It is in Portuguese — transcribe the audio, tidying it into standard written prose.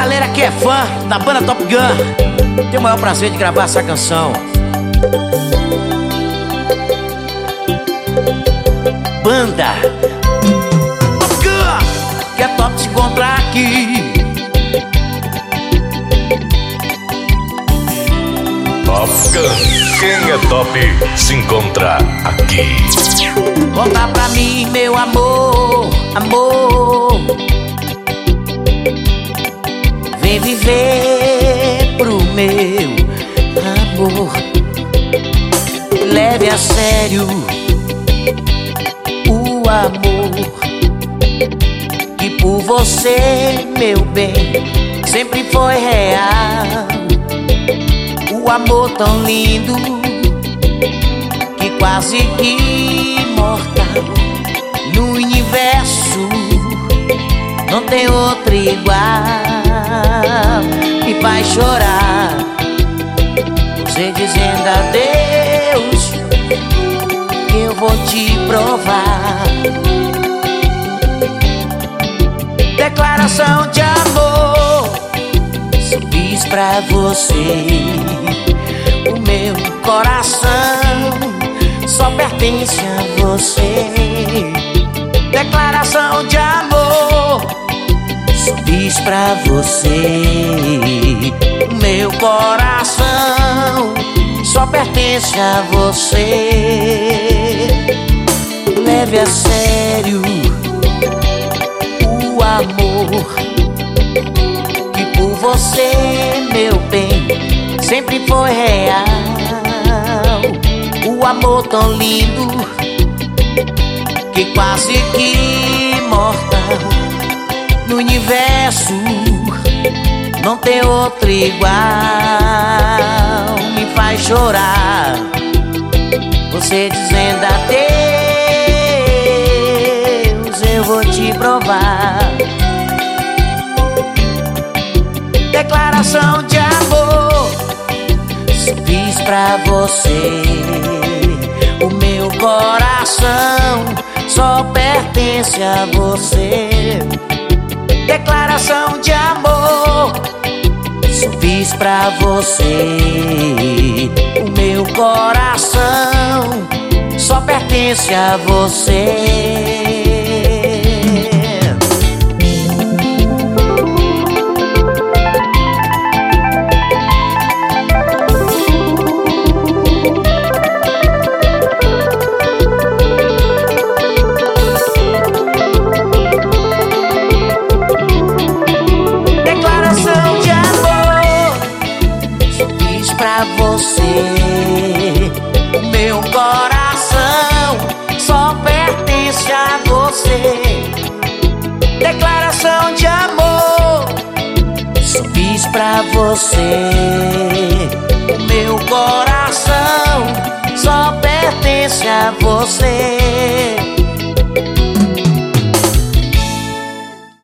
galera que é fã da banda Top Gun, tenho o maior prazer de gravar essa canção. Banda Top Gun, que é top se encontrar aqui. Top Gun, quem é top se encontra aqui. Conta pra mim, meu amor, amor. Vem viver pro meu amor. Leve a sério o amor, que por você, meu bem, sempre foi real. O amor tão lindo, que quase que imortal. No universo não tem outro igual. Me faz chorar você dizendo adeus, que eu vou te provar. Declaração de amor, só fiz pra você. O meu coração só pertence a você. Declaração de amor, só fiz pra você. O meu coração só pertence a você. Leve a sério o amor, que por você, meu bem, sempre foi real. O amor tão lindo, que quase que imortal. No universo não tem outro igual. Me faz chorar você dizendo adeus, eu vou te provar. Declaração de amor, só fiz pra você. O meu coração só pertence a você. Declaração de amor, só fiz pra você. O meu coração só pertence a você. Pra você, o meu coração só pertence a você. Declaração de amor, só fiz pra você. O meu coração só pertence a você.